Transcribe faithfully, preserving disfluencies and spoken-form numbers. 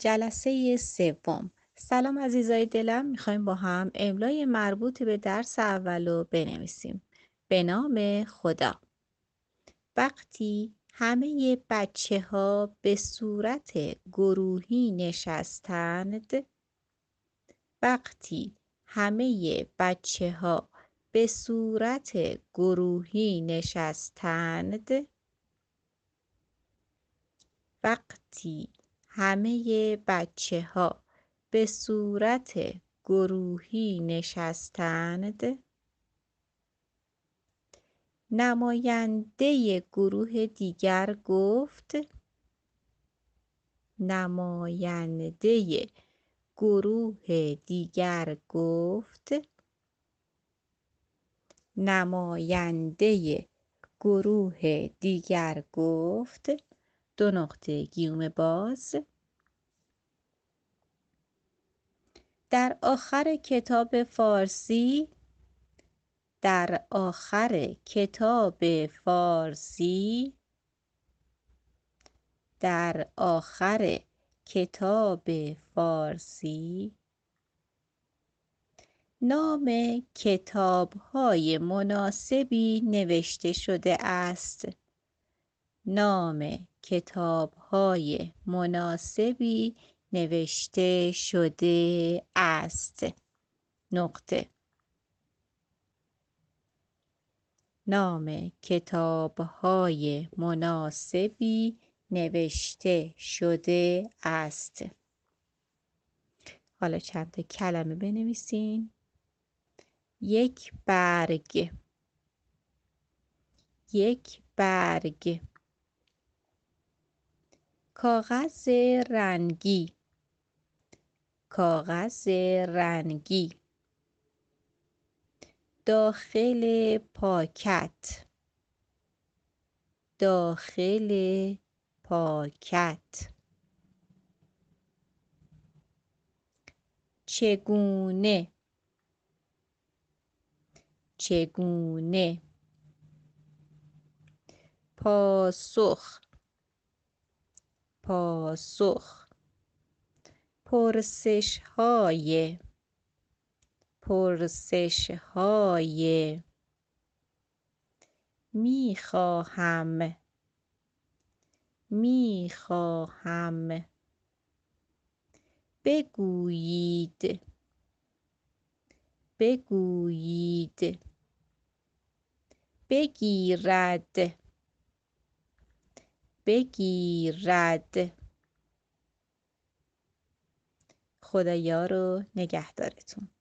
جلسه سوم. سلام عزیزای دلم، میخوایم با هم املای مربوط به درس اولو بنویسیم. به نام خدا. وقتی همه بچه ها به صورت گروهی نشستند وقتی همه بچه ها به صورت گروهی نشستند وقتی همه بچه ها به صورت گروهی نشستند نماینده گروه دیگر گفت نماینده گروه دیگر گفت نماینده گروه دیگر گفت دو نقطه گیوم باز. در آخر کتاب فارسی در آخر کتاب فارسی در آخر کتاب فارسی نام کتاب‌های مناسبی نوشته شده است. نام کتاب‌های مناسبی نوشته شده است. نقطه. نام کتاب‌های مناسبی نوشته شده است. حالا چند تا کلمه بنویسین. یک برگ یک برگ کاغذ رنگی کاغذ رنگی داخل پاکت داخل پاکت چگونه چگونه پاسخ پاسخ پرسش های پرسش های می خواهم می خواهم بگویید بگویید بگیرد بگیرد خدایا رو نگهدارتون.